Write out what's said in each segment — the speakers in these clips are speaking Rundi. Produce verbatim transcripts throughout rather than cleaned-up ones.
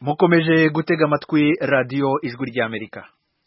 mukomeje gutega amatwi radiyo ijwi ry'Amerika.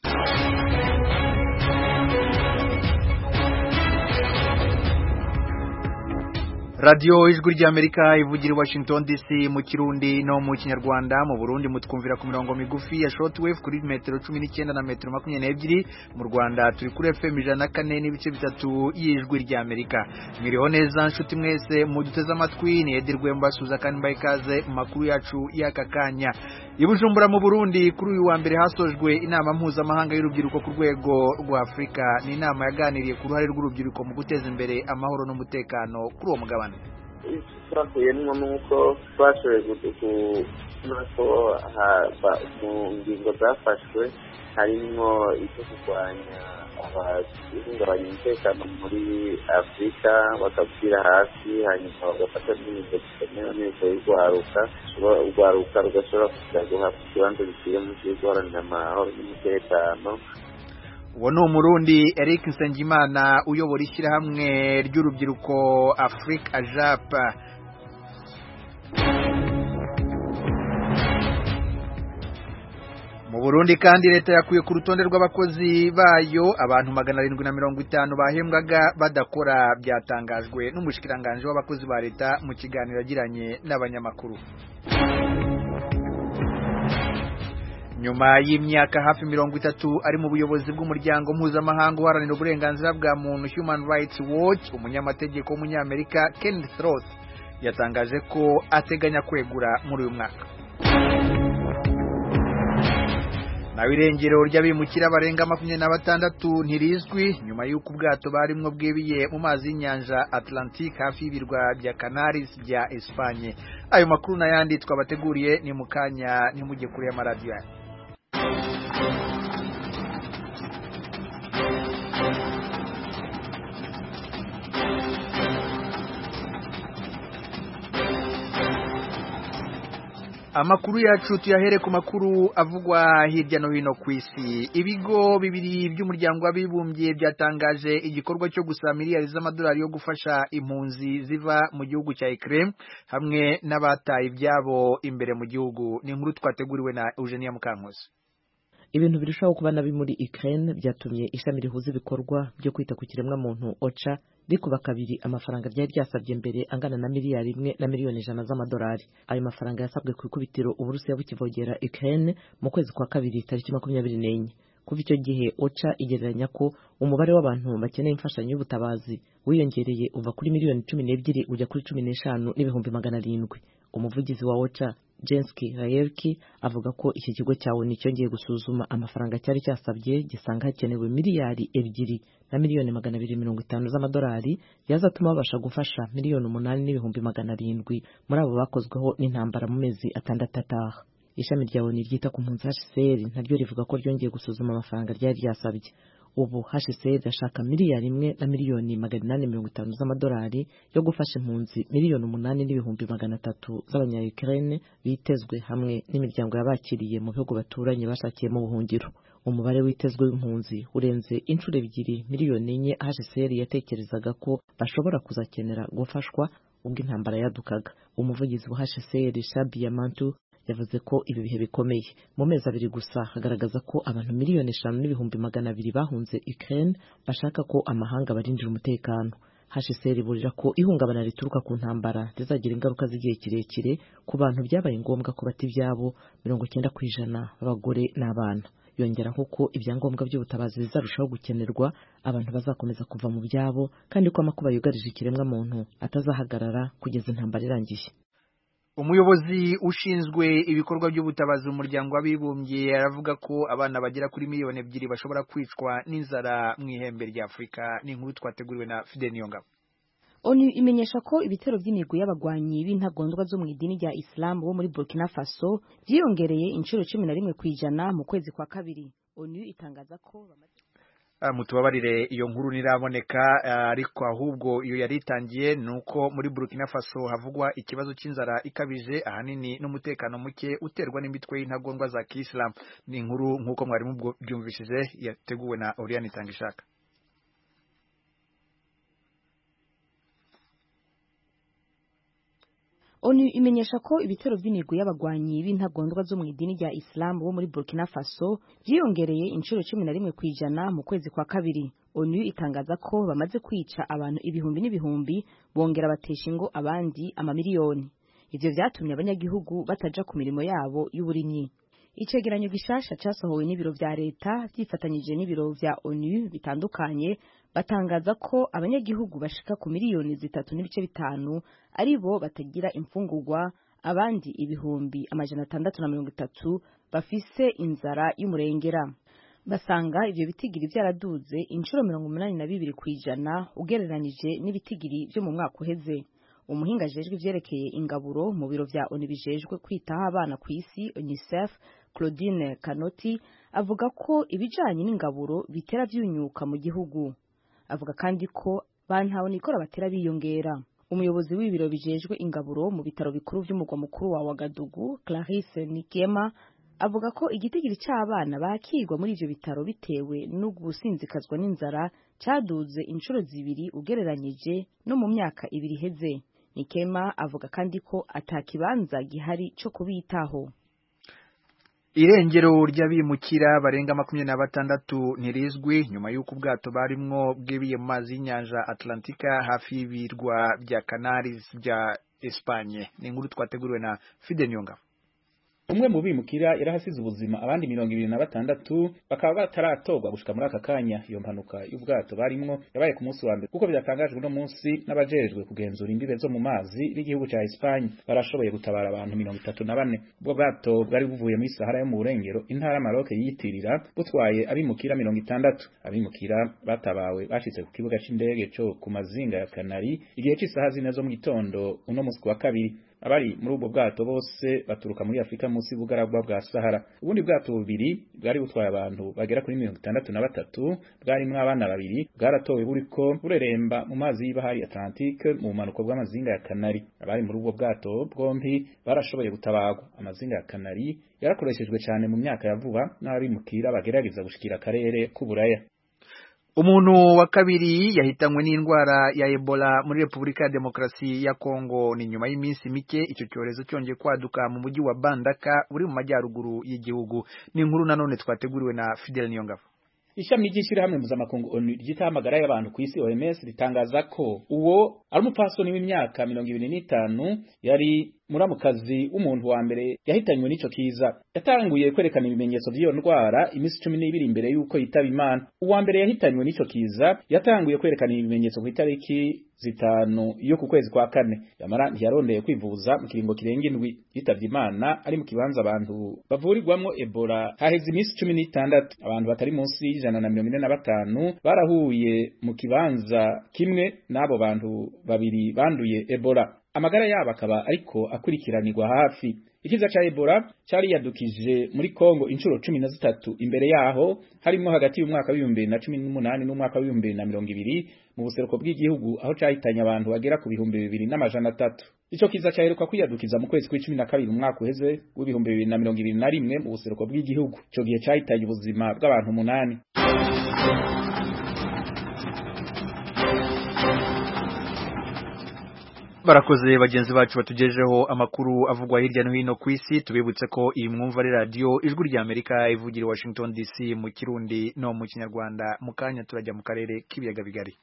Radio ijwi ry'Amerika ivugira Washington D C mu Kirundi no mu Kinyarwanda. Mu Burundi mutwumvira ku mirongo migufi ya shortwave kuri metero cumi n'icyenda na metero makumyabiri n'ebyiri. Mu Rwanda turi kuri F M ijana na kane n'ibice bitatu y'ijwi ry'Amerika. Mwiriho neza nshuti mwese muduteze amatwi, ni Edirwe mbasuza kandi mbaye ikaze mu makuru yacu y'aka kanya. I Bujumbura mu Burundi kuri uyu wa mbere hasojwe inama mpuzamahanga y'urubyiruko ku rwego rwa Afrika. Ni inama yaganiriye ku ruhare rw'urubyiruko mu guteza imbere amahoro n'umutekano kuri uwo mugabane. Twakuyemo nuko twashoboye gutuma ko mu ngingo zafashwe harimo icyo kurwanya abahungabanya umutekano muri Afurika, bakabwira hasi hanyuma bagafata n'ibintu bikomeye neza y'urwaruka urwaruka rugashobora kugira guhabwa ikibanza gikwiye mu gihe guharanira amahoro n'umutekano. Uwo ni Umurundi Eric Nsengimana uyobora ishyirahamwe ry'urubyiruko Africa A J A P. Mu Burundi kandi leta yakuye ku rutonde rw'abakozi bayo abantu magana arindwi na mirongo itanu bahembwaga badakora, byatangajwe n'umushikiranganje w'abakozi ba leta mu kiganiro yagiranye n'abanyamakuru. Nyuma y'imyaka hafi mirongo itatu ari mu buyobozi bw'umuryango mpuzamahanga uharanira uburenganzira bwa muntu Human Rights Watch, umunyamategeko w'umunyamerika Kenneth Roth yatangaje ko ateganya kwegura muri uyu mwaka. Nawe irengero ry'abimukira barenga makumyabiri na batandatu ntirizwi nyuma y'uko ubwato barimwo bwebiye mu mazi y'inyanja Atlantique hafi y'ibirwa bya Canaries bya Espagne. Ayo makuru n'ayandi twabateguriye ni mukanya ntimujye kure y'amaradiyo. Amakuru yacu tuyahere ku makuru avugwa hirya no hino ku isi. Ibigo bibiri by'umuryango w'abibumbye byatangaje igikorwa cyo gusaba miliyari z'amadolari yo gufasha impunzi ziva mu gihugu cya Ukraine hamwe n'abataye ibyabo imbere mu gihugu. Ni inkuru twateguriwe na Eugenia Mukankusi. Ibintu birushaho kuba nabi muri Ukraine byatumye ishami rihuza ibikorwa byo kwita ku kiremwa muntu OCHA rikuba kabiri amafaranga ryari ryasabye mbere angana na miliyari imwe na miliyoni ijana z'amadolari. Ayo mafaranga yasabwe ku ikubitiro Uburusiya bukivogera Ukraine mu kwezi kwa kabiri tariki makumyabiri n'enye. Kuva icyo gihe OCHA igereranya ko umubare w'abantu bakeneye imfashanyo y'ubutabazi wiyongereye uva kuri miliyoni cumi n'ebyiri ujya kuri cumi n'eshanu n'ibihumbi magana arindwi. Umuvugizi wa OCHA Jensky Rayerki avuga ko iki kigo cyawo nicyongeye gusuzuma amafaranga cyari cyasabye gisanga hakenewe miliyari ebyiri na miliyoni magana abiri mirongo itanu z'amadolari yazatuma babasha gufasha miliyoni umunani n'ibihumbi magana arindwi muri abo bakozweho n'intambara mu mezi atandatu ataha. Ishami rya ONU ryita ku mpunzi H C R naryo rivuga ko ryongeye gusuzuma amafaranga ryari ryasabye. Ubu H C R irashaka miliyari imwe na miliyoni magana inani mirongo itanu z'amadolari yo gufasha impunzi miliyoni umunani n'ibihumbi magana atatu z'abanya-Ukraine bitezwe hamwe n'imiryango yabakiriye mu bihugu baturanye bashakiyemo ubuhungiro. Umubare witezwe w'impunzi urenze inshuro ebyiri miliyoni enye H C R yatekerezaga ko bashobora kuzakenera gufashwa ubwo intambara yadukaga. Umuvugizi wa H C R Shabia Mantu yavuze ko ibi bihe bikomeye mu mezi abiri gusa hagaragaza ko abantu miliyoni eshanu n'ibihumbi magana abiri bahunze Ukraine bashaka ko amahanga barindira umutekano. H C R iburira ko ihungabana rituruka ku ntambara rizagira ingaruka z'igihe kirekire ku bantu byabaye ngombwa ko bata ibyabo mirongo icyenda ku ijana b'abagore n'abana. Yongeraho ko ibyangombwa by'ubutabazi bizarushaho gukenerwa, abantu bazakomeza kuva mu byabo kandi ko amakuba yugarije ikiremwa muntu atazahagarara kugeza intambara irangiye. Umuyobozi ushinzwe ibikorwa by'ubutabazi mu muryango w'abibumbye aravuga ko abana bagera kuri miliyoni ebyiri bashobora kwicwa n'inzara mu ihembe rya Afurika. Ni inkuru twateguriwe na Fidel Niyongabo. ONU imenyesha ko ibitero by'imigwi y'abagwanyi b'intagondwa zo mu idini rya Islam bo muri Burkina Faso byiyongereye inshuro cumi na rimwe kwijana mu kwezi kwa kabiri. ONU itangaza ko mutubabarire iyo nkuru niraboneka, ariko ahubwo iyo yaritangiye nuko muri Burkina Faso havugwa ikibazo cy'inzara ikabije ahanini n'umutekano muke uterwa n'imitwe y'intagondwa za Islam. Ni inkuru nkuko mwari mubyumvishije yateguwe na Oriane Tangishaka. onu imenyesha ko ibitero by'imigwi y'abagwanyi b'intagondwa zo mu idini rya Islam bo muri Burkina Faso byiyongereye inshuro cumi na rimwe kwijana mu kwezi kwa kabiri. onu itangaza ko bamaze kwica abantu ibihumbi n'ibihumbi bongera batesha ingo abandi amamiliyoni. Ivyo vyatumye abanyagihugu bataja ku mirimo yabo y'uburimyi. Icegeranyo gishasha casohowe n'ibiro vya leta vyifatanyije n'ibiro vya onu bitandukanye batangaza ko abanyagihugu bashika ku miliyoni zitatu n'ibice bitanu ari bo batagira imfungurwa, abandi ibihumbi amajana atandatu na mirongo itatu bafise inzara y'umurengera. Basanga ivyo bitigiri vyaraduze inshuro mirongo umunani na bibiri kwijana ugereranije n'ibitigiri vyo mu mwaka uheze. Umuhinga ajejwe ivyerekeye ingaburo mu biro vya onu bijejwe kwitaho abana ku isi UNICEF, Claudine Kanoti, avuga ko ibijanye n'ingaburo bitera vyunyuka mu gihugu. Avuga kandi ko bantaho nikora batera biyongera. Umuyobozi w'ibiro bijejwe ingaburo mu bitaro bikuru vy'umugwa mukuru wa Wagadugu, Clarisse Nikema, avuga ko igitigiri c'abana bakirwa muri ivyo bitaro bitewe no gusinzikazwa n'inzara caduze inshuro zibiri ugereranyije no mu myaka ibiri heze. Nikema avuga kandi ko atakibanza gihari cyo kubitaho. Irengero ry'abimukira barenga makumyabiri na batandatu ntirizwi nyuma y'uko ubwato barimwo bwebiye mu mazi y'inyanja Atlantika hafi y'ibirwa bya Canaries bya Espagne. Ni inkuru twateguriwe na Fide Nyonga. Umwe mu bimukira yarahasize ubuzima, abandi mirongo ibiri na batandatu bakaba bataratorwa gushika muri aka kanya. Iyo mpanuka y'ubwato barimwo yabaye ku munsi wa mbere kuko byatangajwe no munsi n'abajejwe kugenzura imbibe zo mu mazi b'igihugu ca Espagne. Barashoboye gutabara abantu mirongo itatu na bane. Ubwo bwato bwari buvuye muri Sahara yo mu burengero intara Maroc yiyitirira butwaye abimukira mirongo itandatu. Abimukira batabawe bashitse ku kibuga c'indege cyo ku mazinga ya Canary igihe cy'isaha zine zo mu gitondo uno munsi wa kabiri. Abari muri ubwo bwato bose baturuka muri Afrika munsi y'ubugaragwa bwa Sahara. Ubundi bwato bubiri bwari butwaye abantu bagera kuri mirongo itandatu na batatu, bwarimwo abana babiri, bwaratowe buriko bureremba mu mazi y'ibahari Atlantique mu manuko bw'amazinga ya Canary. Abari muri ubwo bwato bwombi barashoboye gutabagwa. Amazinga ya Canary yarakoreshejwe cyane mu myaka ya vuba n'abimukira bagerageza gushikira akarere k'Uburaya. Umuntu wa kabiri yahitanywe n'indwara ya Ebola muri Republika ya Demokarasi ya Kongo ni nyuma y'iminsi mike icyo cyorezo cyongeye kwaduka mu mujyi wa Bandaka uri mu majyaruguru y'igihugu. Ni inkuru nanone twateguriwe na Fidel Niyongabo. Ishami ry'ishirahamwe mpuzamakungu onu ryita amagara y'abantu ku isi O M S ritangaza ko uwo ari umupfasoni w'imyaka mirongo ibiri n'itanu yari muramukazi w'umuntu wa mbere yahitanywe n'ico kiza. Yatanguye kwerekana ibimenyetso by'iyo ndwara imisi cumi n'ibiri imbere y'uko yitaba Imana. Uwa mbere yahitanywe n'ico kiza yatanguye kwerekana ibimenyetso ku itariki zitanu yo ku kwezi kwa kane. Yamara ntiyarondeye kwivuza mu kiringo kirenga indwi. Yitavye Imana ari mu kibanza abantu bavurirwamwo Ebola haheze imisi cumi n'itandatu. Abantu batari munsi y'ijana na mirongo ine na batanu barahuye mu kibanza kimwe n'abo bantu babiri banduye Ebola. Amagara yabo akaba ariko akurikiranirwa hafi. Ikiza cha Ebola cyari yadukije muri Kongo inshuro cumi na zitatu imbere yaho, harimo hagati y'umwaka w'ibihumbi bibiri na cumi n'umunani n'umwaka w'ibihumbi bibiri na mirongo ibiri mu buseruko bw'igihugu, aho cyahitanye abantu bagera ku bihumbi bibiri n'amajana atatu. Ico kiza cyaheruka kwiyadukiza mu kwezi kw'icumi na kabiri umwaka uheze w'ibihumbi bibiri na mirongo ibiri na rimwe mu buseruko bw'igihugu. Ico gihe cyahitanye ubuzima bw'abantu umunani. Barakoze bagenzi bacu batugejeho amakuru avugwa hirya no hino ku isi. Tubibutse ko iyi mwumva ari radio Ijwi rya Amerika ivugira Washington D C mu Kirundi no mu Kinyarwanda. Mu kanya turajya mu karere k'ibiyaga bigari.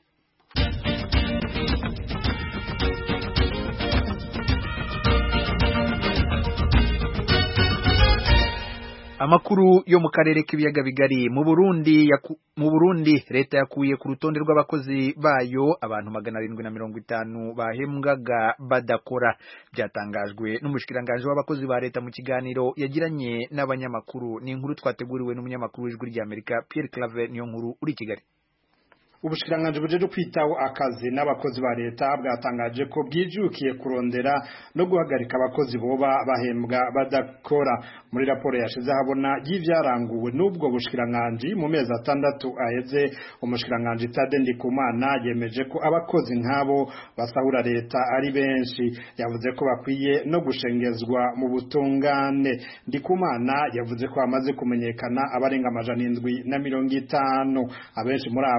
Amakuru yo mu karere k'ibiyaga bigari. Mu Burundi yaku, mu Burundi leta yakuye ku rutonde rw'abakozi bayo abantu magana arindwi na mirongo itanu bahembwaga badakora. Byatangajwe n'umushikiranganje w'abakozi ba leta mu kiganiro yagiranye n'abanyamakuru. Ni inkuru twateguriwe n'umunyamakuru w'Ijwi rya Amerika Pierre Claver niyo nkuru uri Kigali. Ubushikiranganje bujeje kwitaho akazi n'abakozi ba leta bwatangaje ko bwijukiye kurondera no guhagarika abakozi boba bahembwa badakora. Muri raporo yashize habona y'ivyaranguwe n'ubwo bushikiranganje mu mezi atandatu aheze, umushikiranganje Tade Ndikumana yemeje ko abakozi nk'abo basahura leta ari benshi. Yavuze ko bakwiye no gushengezwa mu butungane. Ndikumana yavuze ko amaze kumenyekana abarenga amajana indwi na mirongo itanu. Abenshi muri abo nabi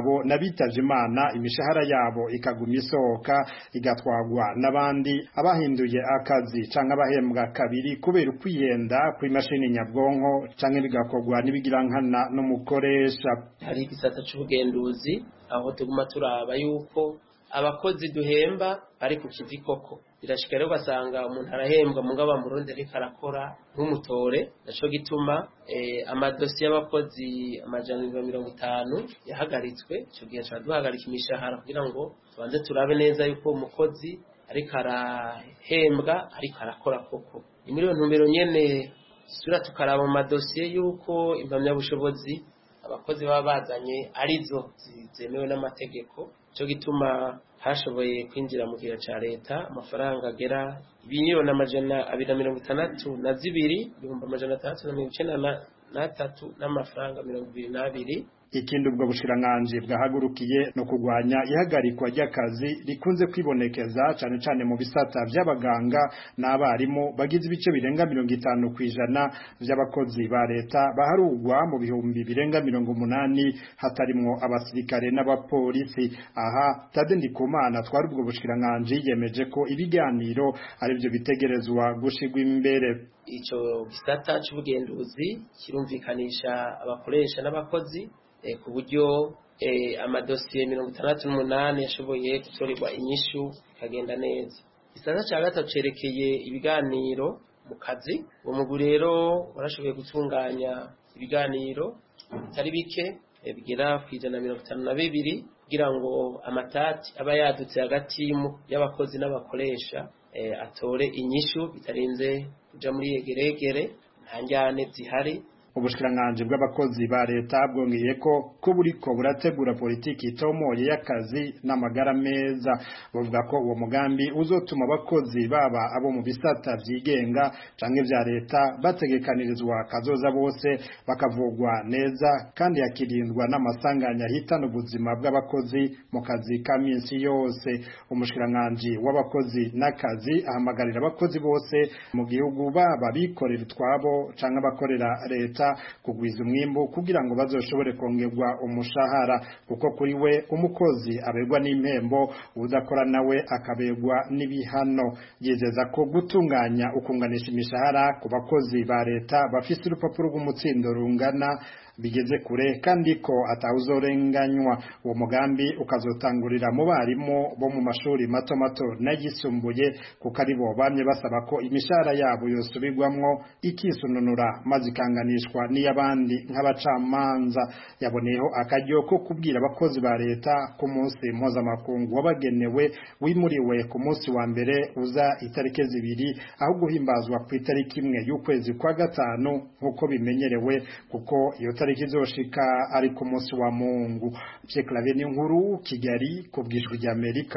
y'abitavye Imana imishahara yabo ikaguma isohoka igatwagwa n'abandi abahinduye akazi canke abahembwa kabiri kubera ukwihenda kw'imashini nyabwonko canke bigakorwa n'ibigirankana n'umukoresha. Hari igisata c'ubugenduzi aho tuguma turaba yuko abakozi duhemba bari ku kivi koko. Birashika rero basanga umuntu arahembwa mugabo amurundi ariko arakora nk'umutore, naco gituma eh, amadosiye y'abakozi amajana mirongo itanu yahagaritswe. Ico gihe turaduhagarika imishahara kugira ngo tubanze turabe neza yuko umukozi ariko arahembwa ariko arakora koko. Ni muri iyo ntumbero nyene sura tukaraba mu madosiye yuko impamyabushobozi abakozi baba bazanye arizo zemewe n'amategeko. Ico gituma hashoboye kwinjira mu gihe ca leta amafaranga agera ibiyoni amajana abiri na mirongo itandatu na zibiri ibihumbi amajana atandatu na mirongo icenda n'atatu n'amafaranga mirongo ibiri n'abiri. Ikindi ubwo bushikiranganji bwahagurukiye no kugwanya ihagarikwa ry'akazi rikunze kwibonekeza cane cane mu bisata vy'abaganga n'abarimu bagize ibice birenga mirongo itanu kwijana vy'abakozi ba leta baharugwa mu bihumbi birenga mirongo umunani hatarimwo abasirikare n'abapolisi. Aha Tade Ndikumana twari ubwo bushikiranganji yemeje ko ibiganiro ari byo bitegerezwa gushigwa imbere. Ico gisata c'ubugenduzi kirumvikanisha abakoresha n'abakozi E, ku buryo e, amadosiye mirongo itandatu n'umunani yashoboye gutorerwa inyishu ikagenda neza. Igisata ca gatatu cerekeye ibiganiro mu kazi. Uwo mugwi rero warashoboye gutunganya ibiganiro bitari bike e, bigera kwijana mirongo itanu na bibiri kugira ngo amatati aba yadutse hagati y'abakozi n'abakoresha e, atore inyishu bitarinze kuja muri yegeregere nta njyane zihari. Ubushikiranganji bw'abakozi ba leta bwongeye ko ko buriko burategura politiki itomoye y'akazi n'amagara meza. Bavuga ko uwo mugambi uzotuma abakozi baba abo mu bisata vyigenga canke vya leta bategekanirizwa kazoza bose bakavugwa neza kandi yakirindwa n'amasanganya hitana ubuzima bw'abakozi mu kazi ka minsi yose. Umushikiranganji w'abakozi n'akazi ahamagarira abakozi bose mu gihugu baba bikorera utwabo canke abakorera leta kugwiza umwimbu kugira ngo bazoshobore kongerwa umushahara, kuko kuri we umukozi aberwa n'impembo udakora nawe akaberwa n'ibihano. Yizeza ko gutunganya ukunganisha imishahara ku bakozi ba leta bafise urupapuro rw'umutsindo rungana bigeze kure kandi ko atawuzorenganywa. Uwo mugambi ukazotangurira mu barimu bo mu mashuri mato mato n'ayisumbuye kuko ari bo bamye basaba ko imishahara yabo yosubirwamwo ikisununura maze ikanganishwa n'iy'abandi nk'abacamanza. Yaboneyeho akaryo ko kubwira abakozi ba leta ku munsi mpuzamakungu wabagenewe wimuriwe ku munsi wa mbere uza itariki zibiri aho guhimbazwa ku itariki imwe y'ukwezi kwa gatanu nk'uko bimenyerewe, kuko iyo tariki izoshika ari ku munsi wa Mungu. Pierre Claver Niyonkuru, Kigali, ku bw'Ijwi ry'Amerika.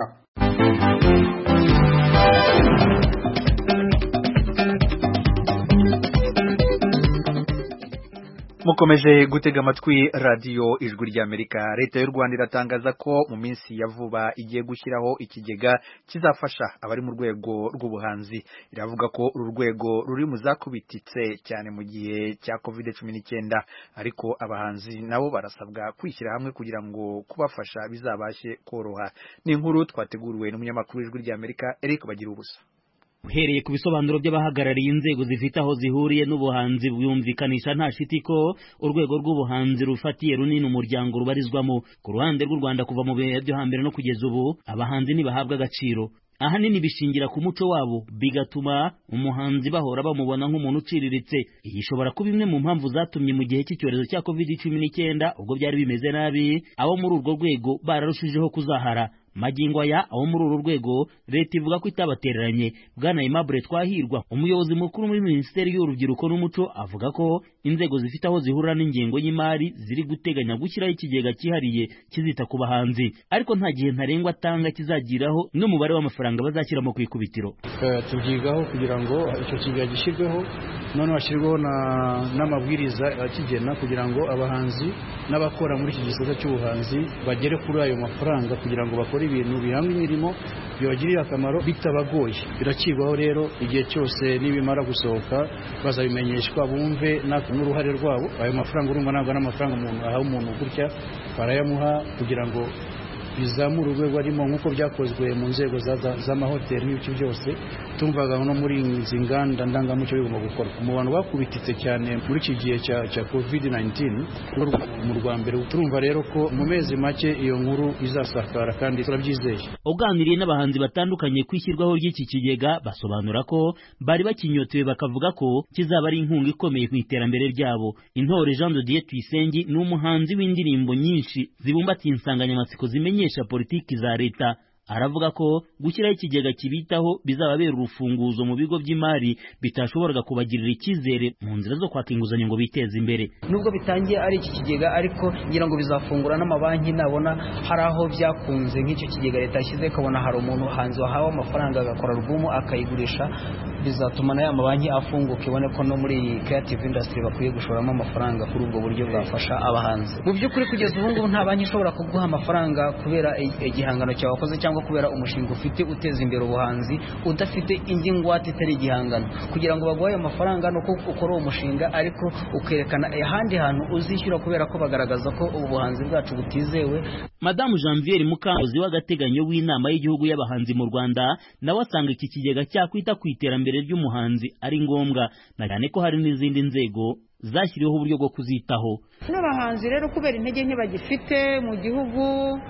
Mukomeje gutega amatwi radio Ijwi ry'Amerika. Leta y'u Rwanda iratangaza ko mu minsi ya vuba igiye gushyiraho ikigega kizafasha abari mu rwego rw'ubuhanzi. Iravuga ko uru rwego ruri mu zakubititse cyane mu gihe cya covid cumi n'icyenda, ariko abahanzi nabo barasabwa kwishyira hamwe kugira ngo kubafasha bizabashe koroha. Ni inkuru twateguriwe n'umunyamakuru w'Ijwi ry'Amerika Eric Bagirubusa. Uhereye ku bisobanuro by'abahagarariye inzego zifite aho zihuriye n'ubuhanzi bwumvikanisha nta shiti ko urwego rw'ubuhanzi rufatiye runini umuryango rubarizwamo. Ku ruhande rw'u Rwanda kuva mu bihe byo hambere no kugeza ubu abahanzi ntibahabwa agaciro. Ahanini bishingira ku muco wabo, bigatuma umuhanzi bahora bamubona nk'umuntu uciriritse. Iyi ishobora kuba imwe mu mpamvu zatumye mu gihe cy'icyorezo cya covid cumi n'icyenda ubwo byari bimeze nabi abo muri urwo rwego bararushijeho kuzahara. Magingo aya aho muri uru rwego leta ivuga ko itabatereranye. Bwana Aimable Twahirwa, umuyobozi mukuru muri Minisiteri y'Urubyiruko n'Umuco, avuga ko inzego zifite aho zihurira n'ingengo y'imari ziri guteganya gushyiraho ikigega cyihariye kizita ku bahanzi, ariko nta gihe ntarengwa atanga kizagiraho n'umubare w'amafaranga bazashyiramo ku ikubitiro. Tubyigaho kugira ngo icyo kigega gishyirweho, none hashyirweho n'amabwiriza akigena kugira ngo abahanzi n'abakora muri iki gisata cy'ubuhanzi bagere kuri ayo mafaranga kugira ngo bakore bakora ibintu bihanga imirimo bibagirira akamaro bitabagoye. Birakirwaho rero igihe cyose nibimara gusohoka bazabimenyeshwa bumve n'uruhare rwabo. Ayo mafaranga urumva ntabwo ari amafaranga umuntu aha umuntu gutya, barayamuha kugira ngo bizamura urwego arimo nk'uko byakozwe mu nzego z'amahoteli n'ibiki byose. Tumvaga no muri izi nganda ndangamuco bigomba gukorwa mu bantu bakubititse cyane muri iki gihe cya cya covid nineteen mu Rwanda. Turumva rero ko mu mezi make iyo nkuru izasakara kandi turabyizeye. Uganiriye n'abahanzi batandukanye kwishyirwaho ry'iki kigega basobanura ko bari bakinyotewe, bakavuga ko kizaba ari inkunga ikomeye ku iterambere ryabo. Intore Jean de Dieu Tuyisenge ni umuhanzi w'indirimbo nyinshi zibumbatiye insanganyamatsiko zimenyesha politiki za leta. Aravuga ko gushyiraho ikigega kibitaho bizababera urufunguzo mu bigo by'imari bitashoboraga kubagirira icyizere mu nzira zo kwaka inguzanyo ngo biteze imbere. Nubwo bitangiye ari iki kigega, ariko ngira ngo bizafungura n'amabanki. Nabona hari aho byakunze nk'icyo kigega leta yashyize, kabona hari umuntu hanze wahawe amafaranga agakora album akayigurisha, bizatuma na ya mabanki afunguka. Ibone ko no muri creative industry bakwiye gushoramo amafaranga kuri ubwo buryo bwafasha abahanzi. Mu by'ukuri kugeza ubu ngubu nta banki ishobora kuguha amafaranga kubera igihangano cyawe wakoze cyangwa kubera umushinga ufite uteza imbere ubuhanzi udafite indi ngwate itari igihangano. Kugira ngo baguhe amafaranga no ukora uwo mushinga, ariko ukerekana ahandi hantu uzishyura kubera ko bagaragaza ko ubuhanzi bwacu butizewe. Madamu Janvier Mukangozi w'agateganyo w'inama y'igihugu y'abahanzi mu Rwanda nawe asanga iki kigega cyakwita ku iterambere ry'umuhanzi ari ngombwa, na cyane ko hari n'izindi nzego zashyiriweho uburyo bwo kuzitaho. N'abahanzi rero kubera intege nke bagifite mu gihugu,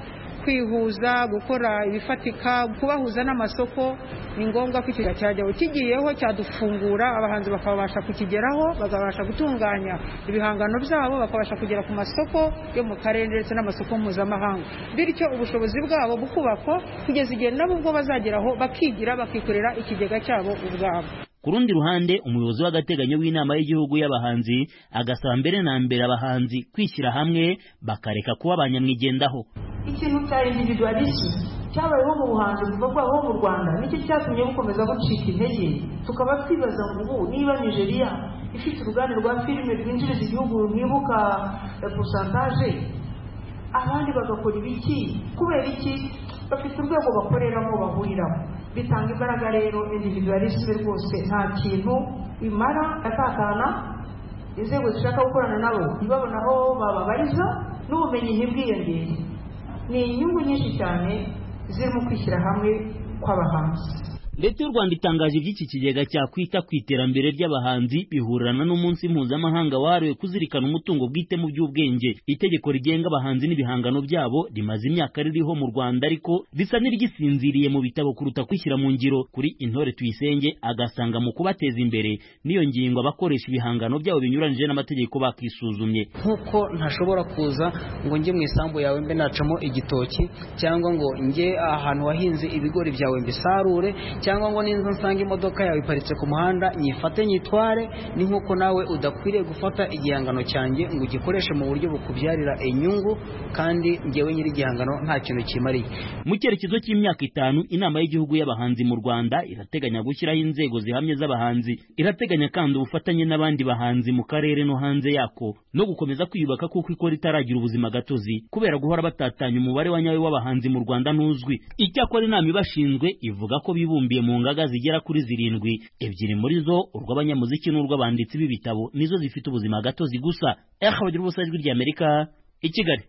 kwihuza, gukora ibifatika, kubahuza n'amasoko, ni ngombwa ko ikigega cyajyaho. Kigiyeho cyadufungura, abahanzi bakabasha kukigeraho, bakabasha gutunganya ibihangano byabo, bakabasha kugera ku masoko yo mu karere ndetse n'amasoko mpuzamahanga. Bityo ubushobozi bwabo bukubakwa kugeza igihe nabo ubwo bazageraho bakigira, bakikorera ikigega cyabo ubwabo. Ku rundi ruhande, umuyobozi w'agateganyo w'inama y'igihugu y'abahanzi agasaba mbere na mbere abahanzi kwishyira hamwe bakareka kuba abanyamwigendaho. Ikintu cya individualisme cyabayeho mu buhanzi kuva bwaho mu Rwanda nicyo cyatumye bukomeza gucika intege. Tukaba twibaza ngo niba Nigeria ifite uruganda rwa filime rwinjiriza igihugu mwibuka pourcentage, abandi bagakora ibiki? Kubera iki? Bafite urwego bakoreramo bahuriramo. Bitanga imbaraga rero. Individualisme rwose nta kintu imara. Atakana inzego zishaka gukorana nabo ntibabona aho bababariza, n'ubumenyi ntibwiyongere. Ni inyungu nyinshi cyane ziri mu kwishyira hamwe kw'abahanzi. Leta y'u Rwanda itangaje iby'iki kigega cyakwita ku iterambere ry'abahanzi bihurana n'umunsi mpuzamahanga wahariwe kuzirikana umutungo bwite mu by'ubwenge. Itegeko rigenga abahanzi n'ibihangano byabo rimaze imyaka ririho mu Rwanda, ariko risa n'irigisinziriye mu bitabo kuruta kwishyira mu ngiro. Kuri Intore Tuyisenge agasanga mu kubateza imbere n'iyo ngingo abakoresha ibihangano byabo binyuranyije n'amategeko bakisuzumye. Nkuko ntashobora kuza ngo njye mu isambu yawe mbe nacamo igitoki, cyangwa ngo njye ahantu wahinze ibigori byawe mbisarure, cyangwa ngo ninza nsanga imodoka yawe iparitse ku muhanda nyifate nyitware. Ni nkuko nawe udakwiriye gufata igihangano cyanjye ngo ugikoreshe mu buryo bukubyarira inyungu, kandi ngewe nyiri igihangano nta kintu kimariye. Mu cyerekezo cy'imyaka itanu, inama y'igihugu y'abahanzi mu Rwanda irateganya gushyiraho inzego zihamye z'abahanzi. Irateganya kandi ubufatanye n'abandi bahanzi mu karere no hanze yako, no gukomeza kwiyubaka kuko ikora itaragira ubuzima gatozi kubera guhora batatanya umubare wa nyawe w'abahanzi mu Rwanda ntuzwi. Icyakora inama ibashinzwe ivuga ko bibumbiye mu ngaga zigera kuri zirindwi, ebyiri muri zo urw'abanyamuziki n'urw'abanditsi b'ibitabo nizo zifite ubuzima gatozi gusa. Eh, bagira ubusa ijwi ry'Amerika i Kigali.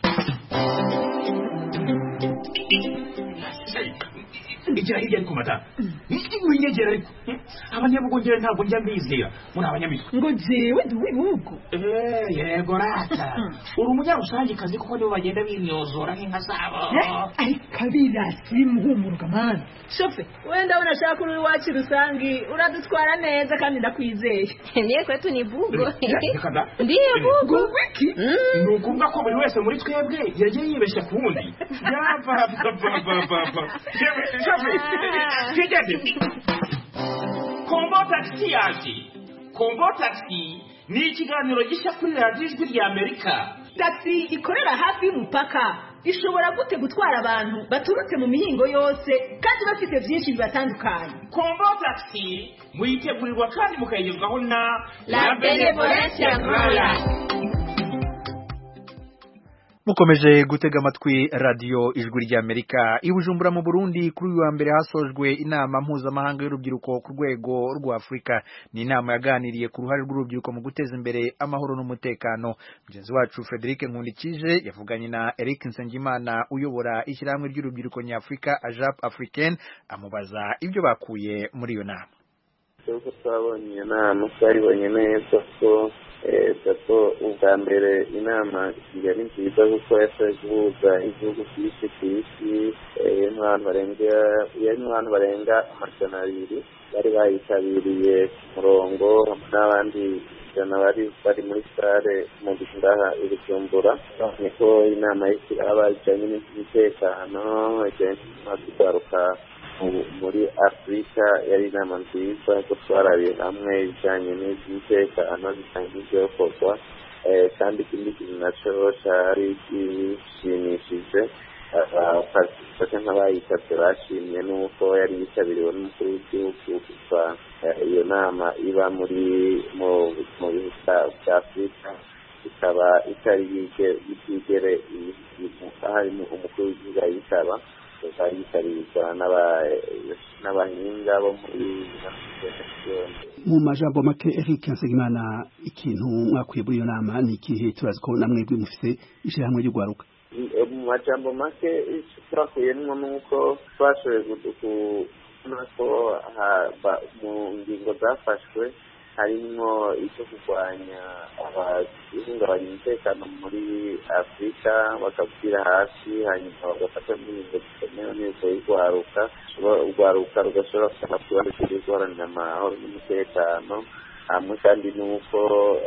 Igira hirya ariko mata winyegera ariko abanyabugongera ntabwo njya mbizera muri abanyamitwe ngo jewe duwibuko. Eh, yego rata uri umunyarusange kazi kuko nibo bagenda binyozora nk'inka zabo. Ariko birasi muhumuruka man. Shofe, wenda unashaka uri wacu rusangi uradutwara neza kandi ndakwizeye. Niye kwetu ni bugo. Ndiye bugo. Wiki? Nukumva ko buri wese muri twebwe yagiye yibeshya ku wundi. Yava papa papa. Kombo taxi yaje. Kombo taxi ni ikiganiro gishya kuri radiyo ijwi ry'Amerika. Taxi ikorera hafi y'umupaka ishobora gute gutwara abantu baturutse mu mihingo yose kandi bafite byinshi bibatandukanye. Kombo taxi muyitegurirwa kandi mukayigezwaho na La Benevolencia Royal. mukomeje gutega amatwi radio ijwi ry'Amerika i Bujumbura mu Burundi kuri uyu wa mbere hasojwe inama mpuzamahanga y'urubyiruko ku rwego rwa Afrika. Ni inama yaganiriye ku ruhare rw'urubyiruko mu guteza imbere amahoro n'umutekano. Mugenzi wacu Frederic Nkundikije yavuganye na Eric Nsengimana uyobora ishyirahamwe ry'urubyiruko nyafrika Ajap Africaine amubaza ibyo bakuye muri iyo nama. Uko twabonye inama twayibonye neza ko Sato ubwa mbere inama yari nziza kuko yashoboye guhuza igihugu cyinshi ku isi y'abantu barenga y'abantu barenga amajana abiri bari bayitabiriye ku murongo n'abandi ijana bari bari muri sare mu ngaha i Bujumbura. Babonye ko inama y'ikiraba ijyanye n'umutekano ijyanye no kugaruka muri Afrika yari inama nziza ko twarabiye hamwe ibijyanye n'umutekano bijyanye n'ibyo gukorwa kandi ikindi kintu nacyo cyari gishimishije abafashe nk'abayitabye bashimye n'uko yari yitabiriwe n'umukuru w'igihugu kuva iyo nama iba muri mu bihugu bya Afrika ikaba itari bwigere ahari umukuru w'igihugu ayitaba yitabirwa n'abahinga bo muri mu majambo make. Eric Nsengimana, ikintu mwakuye muri iyo nama ni ikihe? turazi ko namwe mufite ishyirahamwe ry'urwaruka. Mu majambo make twakuyemo nuko twashoboye kubona ko mu ngingo zafashwe harimo icyo kurwanya abahungabanya umutekano muri Afrika bakabwira hasi hanyuma bagafata n'ingingo zikenewe n'izo y'urwaruka urwaruka rugashobora gufata ku kibazo cyo guharanira amahoro n'umutekano hamwe kandi n'uko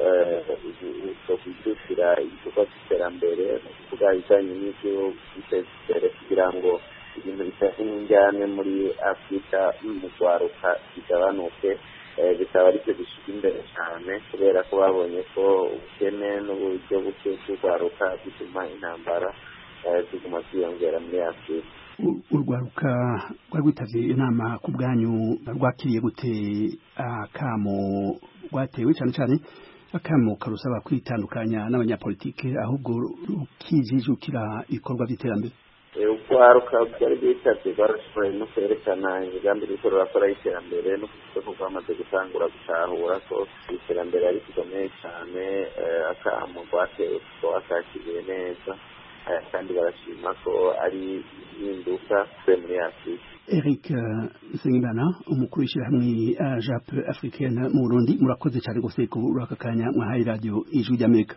kwishyura ibikorwa by'iterambere ni ukuvuga ibijyanye n'ibyo biteza imbere kugira ngo ibintu biteze n'injyane muri Afrika mu rwaruka bigabanuke. Bikaba ari cyo gishyira imbere cyane kubera ko babonye ko ubukene n'uburyo buke bw'urwaruka bituma intambara ziguma ziyongera muri Afrika. Urwaruka rwari rwitabye inama ku bwanyu rwakiriye gute akamo rwatewe cyane cyane akamo karusaba kwitandukanya n'abanyapolitike ahubwo rukijijukira ibikorwa by'iterambere? Urwaruka rwari rwitabye rwarashoboye no kwerekana imigambi ruriko rurakora y'iterambere no kuko rwamaze gutangura gutahura ko iterambere ari rikomeye cyane. Akamo rwatewe kuko bakakiriye neza kandi barashima ko ari impinduka muri Afrika. Eric Nsengimana, umukuru w'ishyirahamwe Ajap Africaine mu Burundi, murakoze cyane rwose kuri aka kanya mwahaye radio ijwi ry'Amerika.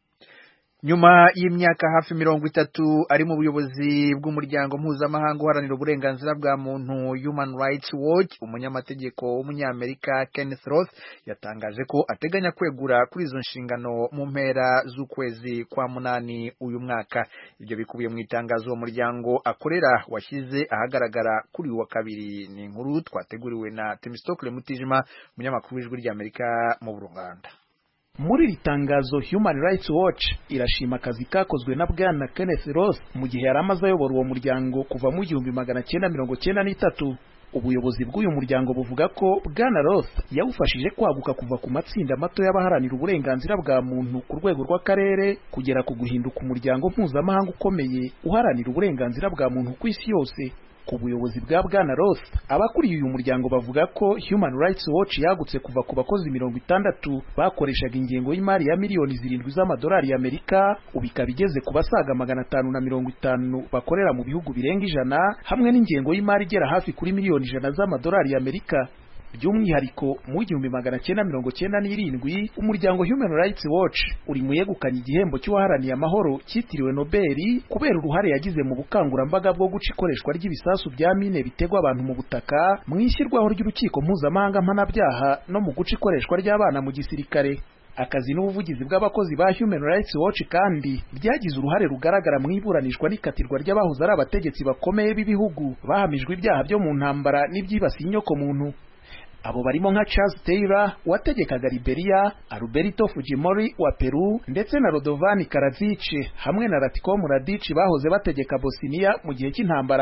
Nyuma y'imyaka hafi mirongo itatu ari mu buyobozi bw'umuryango mpuzamahanga uharanira uburenganzira bwa muntu Human Rights Watch, umunyamategeko w'umunyamerika Kenneth Roth yatangaje ko ateganya kwegura kuri izo nshingano mu mpera z'ukwezi kwa munani uyu mwaka. Ibyo bikubiye mu itangazo uwo muryango akorera washyize ahagaragara kuri uwa kabiri. Ni inkuru twateguriwe na Temistokle Mutijima, umunyamakuru w'ijwi ry'Amerika mu Burunga. Muri iri tangazo Human Rights Watch irashima akazi kakozwe na Bwana Kenneth Roth mu gihe yari amaze ayobora uwo muryango kuva mu gihumbi magana cyenda mirongo cyenda n'itatu. Ubuyobozi bw'uyu muryango buvuga ko Bwana Roth yawufashije kwaguka kuva ku matsinda mato y'abaharanira uburenganzira bwa muntu ku rwego rw'akarere kugera ku guhinduka umuryango mpuzamahanga ukomeye uharanira uburenganzira bwa muntu ku isi yose. Ku buyobozi bwa Bwana Roth, abakuriye uyu muryango bavuga ko Human Rights Watch yagutse kuva ku bakozi mirongo itandatu bakoreshaga ingengo y'imari ya miliyoni zirindwi z'amadolari y'Amerika, ubikaba igeze ku basaga magana atanu na mirongo itanu bakorera mu bihugu birenga ijana, hamwe n'ingengo y'imari igera hafi kuri miliyoni ijana z'amadolari y'Amerika. By'umwihariko mu gihumbi magana cyenda mirongo cyenda n'irindwi umuryango Human Rights Watch uri mu yegukanye igihembo cy'uwaharaniye amahoro cyitiriwe Nobel kubera uruhare yagize mu bukangurambaga bwo guca ikoreshwa ry'ibisasu bya mine bitegwa abantu mu butaka, mu ishyirwaho ry'urukiko mpuzamahanga mpanabyaha no mu guca ikoreshwa ry'abana mu gisirikare. Akazi n'ubuvugizi bw'abakozi ba Human Rights Watch kandi byagize uruhare rugaragara mu iburanishwa n'ikatirwa ry'abahoze ari abategetsi bakomeye b'ibihugu bahamijwe ibyaha byo mu ntambara n'ibyibasiye inyoko muntu. Abo barimo nka Charles Taylor wategekaga Liberia, Alberto Fujimori wa Peru ndetse na Radovan Karadzic hamwe na Ratko Mladic bahoze bategeka Bosnia mu gihe cy'intambara.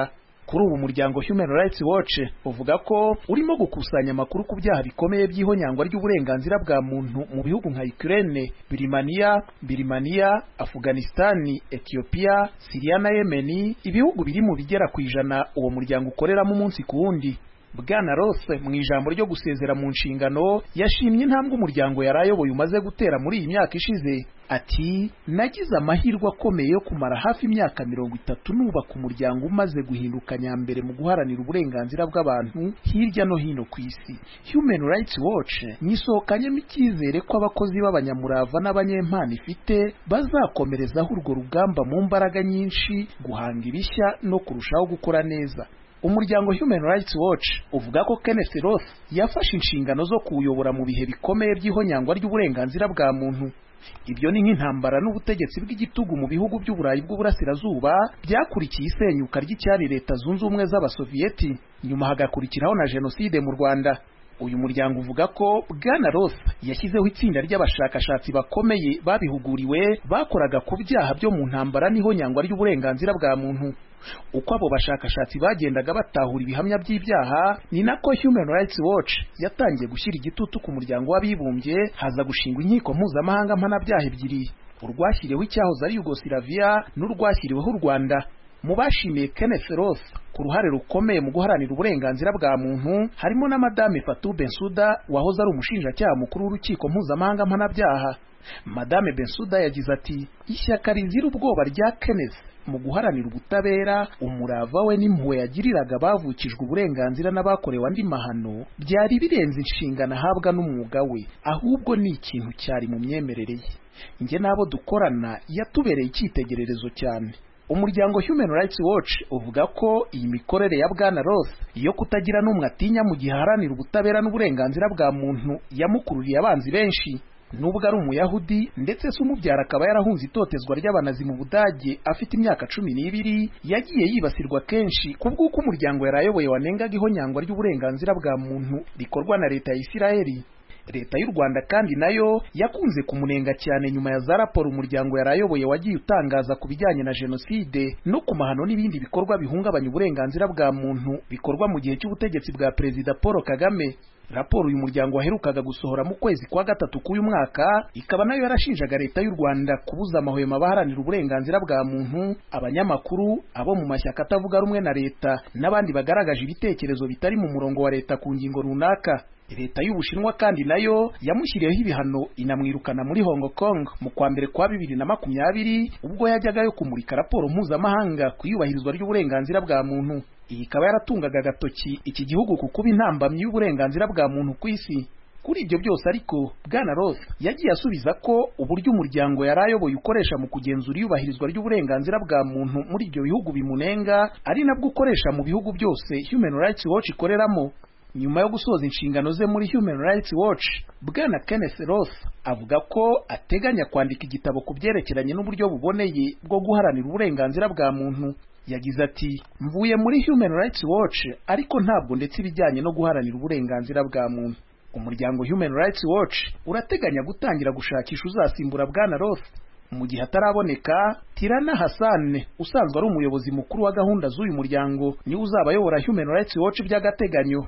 Kuri ubu umuryango Human Rights Watch uvuga ko urimo gukusanya amakuru ku byaha bikomeye by'ihonyangwa ry'uburenganzira bwa muntu mu bihugu nka Ukraine, Birmania, Birmania, Afghanistan, Ethiopia, Syria na Yemen, ibihugu biri mu bigera ku ijana uwo muryango ukoreramo umunsi ku wundi. Bwana Ross mu ijambo ryo gusezera mu nshingano yashimye intambwe umuryango yarayoboye umaze gutera muri iyi myaka ishize. Ati, nagize amahirwe akomeye yo kumara hafi imyaka mirongo itatu nubaka umuryango umaze guhinduka nyambere mu guharanira uburenganzira bw'abantu hirya no hino ku isi. Human Rights Watch nisohokanyemo icyizere ko abakozi b'abanyamurava n'abanyempano ifite bazakomerezaho urwo rugamba mu mbaraga nyinshi, guhanga ibishya no kurushaho gukora neza. Umuryango Human Rights Watch uvuga ko Kenneth Roth yafashe inshingano zo kuwuyobora mu bihe bikomeye by'ihonyangwa ry'uburenganzira bwa muntu. Ibyo ni nk'intambara n'ubutegetsi bw'igitugu mu bihugu by'Uburayi bw'Uburasirazuba byakurikiye isenyuka ry'icyari Leta Zunze Ubumwe z'Abasoviyeti, nyuma hagakurikiraho na jenoside mu Rwanda. Uyu muryango uvuga ko Bwana Roth yashyizeho itsinda ry'abashakashatsi bakomeye babihuguriwe bakoraga ku byaha byo mu ntambara n'ihonyangwa ry'uburenganzira bwa muntu. Uko abo bashakashatsi bagendaga batahura ibihamya by'ibyaha, ni nako Human Rights Watch yatangiye gushyira igitutu ku muryango w'abibumbye, haza gushingwa inkiko mpuzamahanga mpanabyaha ebyiri, urwashyiriweho icyahoze ari Yugoslavia n'urwashyiriweho u Rwanda. Mu bashimiye Kenneth Roth ku ruhare rukomeye mu guharanira uburenganzira bwa muntu harimo na Madame Fatou Bensouda wahoze ari umushinjacyaha mukuru w'urukiko mpuzamahanga mpanabyaha. Madame Bensouda yagize ati, ishyaka rizira ubwoba rya Kenneth mu guharanira ubutabera, umurava we n'impuhwe yagiriraga bavukijwe uburenganzira n'abakorewe andi mahano byari birenze inshingano ahabwa n'umwuga we, ahubwo ni ikintu cyari mu myemerere ye. Nge nabo dukorana yatubereye icyitegererezo cyane. Umuryango Human Rights Watch uvuga ko iyi mikorere ya Bwana Roth iyo kutagira n'umwe atinya mu gihe aharanira ubutabera n'uburenganzira bwa muntu yamukururiye abanzi benshi. Nubwo ari umuyahudi ndetse se umubyara akaba yarahunze itotezwa ry'abanazi mu Budage afite imyaka cumi n'ibiri, yagiye yibasirwa kenshi kubw'uko umuryango yarayoboye wanengaga ihonyangwa ry'uburenganzira bwa muntu rikorwa na leta ya Isiraheli. Leta y'u Rwanda kandi nayo yakunze kumunenga cyane nyuma ya za raporo umuryango yarayoboye wagiye utangaza ku bijyanye na jenoside no ku mahano n'ibindi bikorwa bihungabanya uburenganzira bwa muntu bikorwa mu gihe cy'ubutegetsi bwa Perezida Paul Kagame. Raporo uyu muryango waherukaga gusohora mu kwezi kwa gatatu k'uyu mwaka ikaba nayo yarashinjaga leta y'u Rwanda kubuza amahwemo abaharanira uburenganzira bwa muntu, abanyamakuru, abo mu mashyaka atavuga rumwe na leta n'abandi bagaragaje ibitekerezo bitari mu murongo wa leta ku ngingo runaka. Leta y'Ubushinwa kandi nayo yamushyiriyeho ibihano inamwirukana muri Hong Kong mu kwa mbere kwa bibiri na makumyabiri ubwo yajyagayo kumurika raporo mpuzamahanga ku iyubahirizwa ry'uburenganzira bwa muntu. Iyi ikaba yaratungaga agatoki iki gihugu ku kuba intambamyi y'uburenganzira bwa muntu ku isi. Kuri ibyo byose ariko Bwana Roth yagiye asubiza ko uburyo umuryango yarayoboye ukoresha mu kugenzura iyubahirizwa ry'uburenganzira bwa muntu muri ibyo bihugu bimunenga ari nabwo ukoresha mu bihugu byose Human Rights Watch ikoreramo. Nyuma yo gusoza inshingano ze muri Human Rights Watch, Bwana Kenneth Roth avuga ko ateganya kwandika igitabo ku byerekeranye n'uburyo buboneye bwo guharanira uburenganzira bwa muntu. Yagize ati, mvuye muri Human Rights Watch ariko ntabwo ndetse ibijyanye no guharanira uburenganzira bwa muntu. Umuryango Human Rights Watch urateganya gutangira gushakisha uzasimbura Bwana Roth. Mu gihe ataraboneka, Tirana Hassan usanzwe ari umuyobozi mukuru wa gahunda z'uyu muryango niwe uzaba ayobora Human Rights Watch by'agateganyo.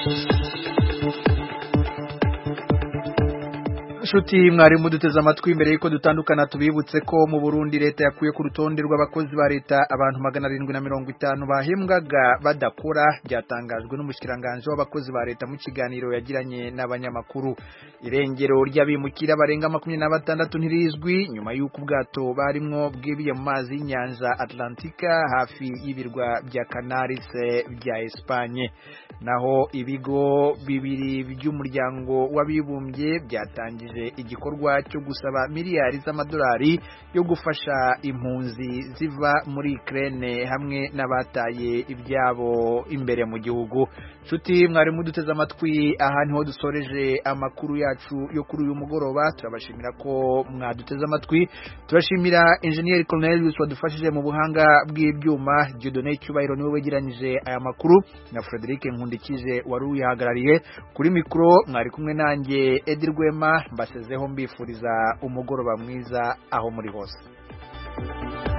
Shuti mwari muduteze amatwi imbere yuko dutandukana tubibutse ko mu Burundi leta yakuye ku rutonde rw'abakozi ba leta abantu magana arindwi na mirongo itanu bahembwaga badakora, byatangajwe n'umushikiranganje w'abakozi ba leta mu kiganiro yagiranye n'abanyamakuru. Irengero ry'abimukira barenga makumyabiri na batandatu ntirizwi nyuma y'uko ubwato barimwo bwibiye mu mazi y'inyanja Atlantika hafi y'ibirwa bya Canaries bya Espagne. Naho ibigo bibiri by'umuryango w'abibumbye byatangije igikorwa cyo gusaba miliyari z'amadolari yo gufasha impunzi ziva muri Ukraine hamwe n'abataye ibyabo imbere mu gihugu. Nshuti mwari muduteze amatwi, aha niho dusoreje amakuru yacu yo kuri uyu mugoroba. Turabashimira ko mwaduteze amatwi, turashimira Engineer Cornelius wadufashije mu buhanga bw'ibyuma, Dieudonné Cyubahiro niwe wegeranyije aya makuru, na Frederic Nkundikije wari uyihagarariye. Kuri mikro mwari kumwe nanjye Edi Rwema, mbasezeho mbifuriza umugoroba mwiza aho muri hose.